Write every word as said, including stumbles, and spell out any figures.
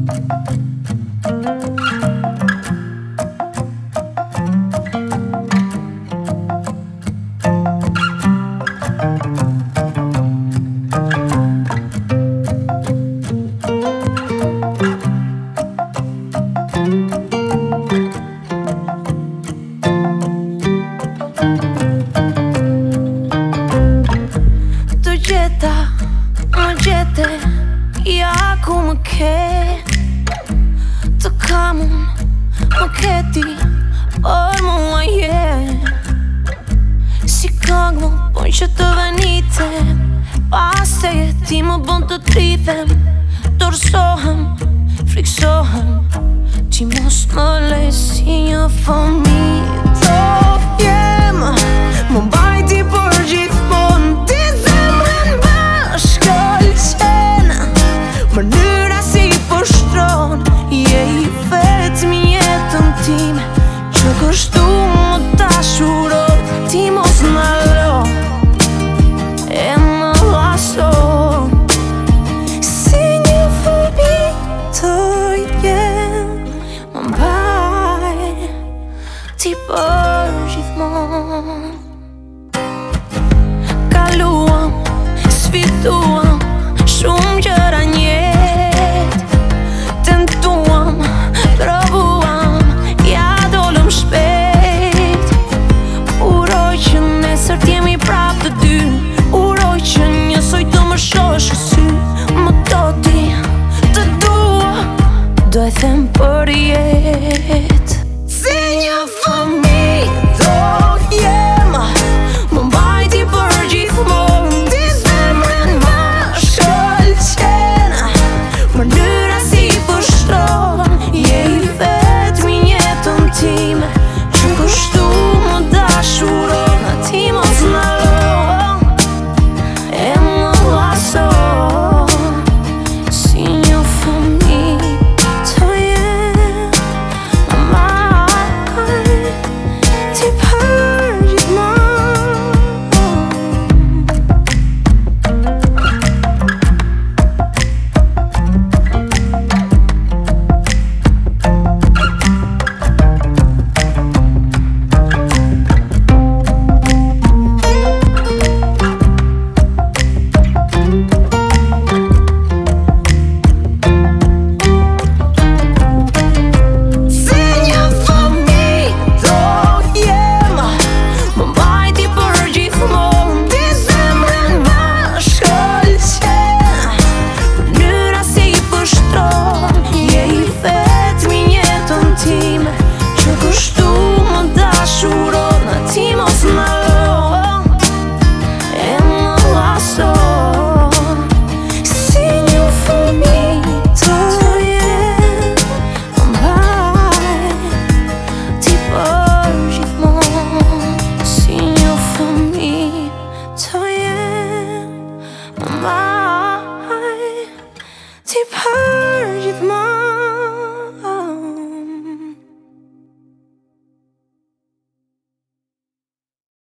Më gjete, ja ku më ke. Të kam unë, më keti, por mua je si këngë më pun që të venite. Pas të jeti më bën të tripem, dorsohem, friksohem, ti mos më le si një fëmijë. Do jem, më mbajti për gjithmonë, ti zemrën bashkëlqen, mënyra si pështron, je i vetmi jetën time, që kështu më dashuron, ti mos më lo e më laso. Si një fëmijë të jem, më mbaj ti për gjithmonë. Kaluam, sfiduam shumë gjëra njetë, tentuam, provuam, ja dolëm shpejt. Uroj që nesër t'jemi prap të dy, uroj që njësoj të më shosh sy. Më do ti, të dua, do e them për jetë. Si një fëmijë do jem, më mbajti për gjithmonë, ti zemrën bashkëlqen, mënyra si pështron, je i vetmi jetën time, që kështu më dashuron, ti mos më lo e më laso. Si një fëmijë të jem, më mbaj ti për gjithmonë. Deep